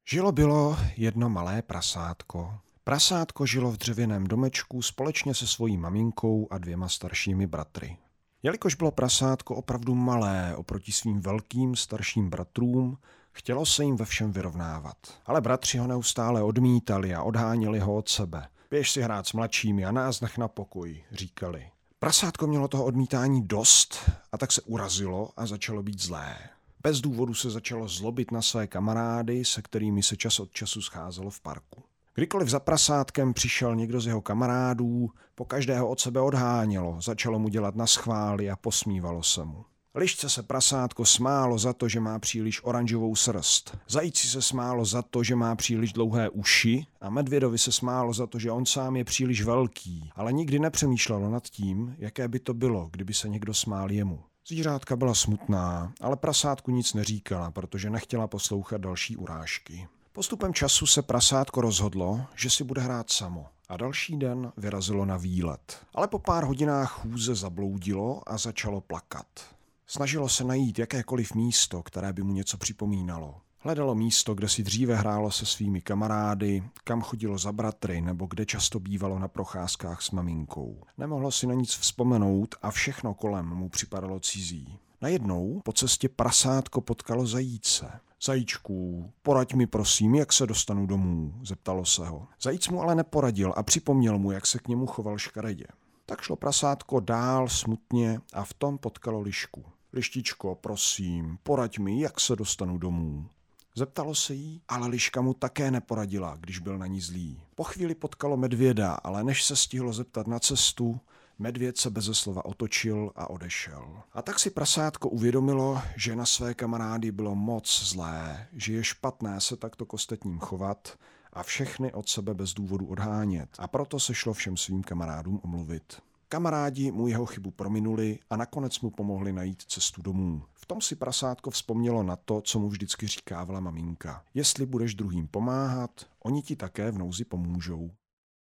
Bylo jedno malé prasátko. Prasátko žilo v dřevěném domečku společně se svojí maminkou a 2 staršími bratry. Jelikož bylo prasátko opravdu malé oproti svým velkým starším bratrům, chtělo se jim ve všem vyrovnávat. Ale bratři ho neustále odmítali a odháněli ho od sebe. Běž si hrát s mladšími a nás nech na pokoj, říkali. Prasátko mělo toho odmítání dost a tak se urazilo a začalo být zlé. Bez důvodu se začalo zlobit na své kamarády, se kterými se čas od času scházelo v parku. Kdykoliv za prasátkem přišel někdo z jeho kamarádů, pokaždého od sebe odhánělo, začalo mu dělat naschvály a posmívalo se mu. Lišce se prasátko smálo za to, že má příliš oranžovou srst. Zajíci se smálo za to, že má příliš dlouhé uši a medvědovi se smálo za to, že on sám je příliš velký, ale nikdy nepřemýšlelo nad tím, jaké by to bylo, kdyby se někdo smál jemu. Zvířátka byla smutná, ale prasátku nic neříkala, protože nechtěla poslouchat další urážky. Postupem času se prasátko rozhodlo, že si bude hrát samo a další den vyrazilo na výlet. Ale po pár hodinách chůze zabloudilo a začalo plakat. Snažilo se najít jakékoliv místo, které by mu něco připomínalo. Hledalo místo, kde si dříve hrálo se svými kamarády, kam chodilo za bratry nebo kde často bývalo na procházkách s maminkou. Nemohlo si na nic vzpomenout a všechno kolem mu připadalo cizí. Najednou po cestě prasátko potkalo zajíce. Zajíčku, poraď mi prosím, jak se dostanu domů, zeptalo se ho. Zajíc mu ale neporadil a připomněl mu, jak se k němu choval škaredě. Tak šlo prasátko dál smutně a v tom potkalo lišku. Lištičko, prosím, poraď mi, jak se dostanu domů. Zeptalo se jí, ale liška mu také neporadila, když byl na ní zlý. Po chvíli potkalo medvěda, ale než se stihlo zeptat na cestu, medvěd se beze slova otočil a odešel. A tak si prasátko uvědomilo, že na své kamarády bylo moc zlé, že je špatné se takto k ostatním chovat a všechny od sebe bez důvodu odhánět. A proto se šlo všem svým kamarádům omluvit. Kamarádi mu jeho chybu prominuli a nakonec mu pomohli najít cestu domů. V tom si prasátko vzpomnělo na to, co mu vždycky říkávala maminka. Jestli budeš druhým pomáhat, oni ti také v nouzi pomůžou.